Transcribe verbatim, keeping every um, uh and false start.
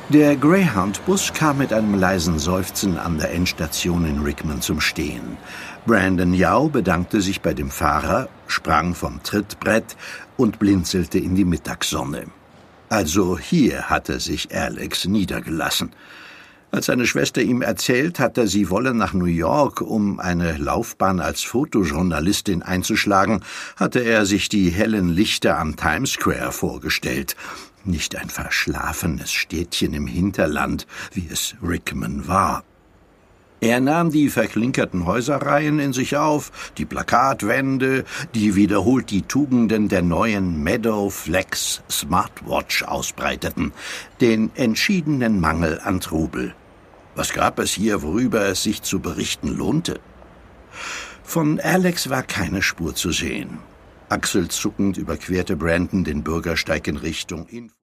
Der Greyhound-Bus kam mit einem leisen Seufzen an der Endstation in Rickman zum Stehen. Brandon Yao bedankte sich bei dem Fahrer, sprang vom Trittbrett und blinzelte in die Mittagssonne. Also hier hatte sich Alex niedergelassen. Als seine Schwester ihm erzählt hatte, sie wolle nach New York, um eine Laufbahn als Fotojournalistin einzuschlagen, hatte er sich die hellen Lichter am Times Square vorgestellt. Nicht ein verschlafenes Städtchen im Hinterland, wie es Rickman war. Er nahm die verklinkerten Häuserreihen in sich auf, die Plakatwände, die wiederholt die Tugenden der neuen Meadow Flex Smartwatch ausbreiteten, den entschiedenen Mangel an Trubel. Was gab es hier, worüber es sich zu berichten lohnte? Von Alex war keine Spur zu sehen. Achselzuckend überquerte Brandon den Bürgersteig in Richtung Info.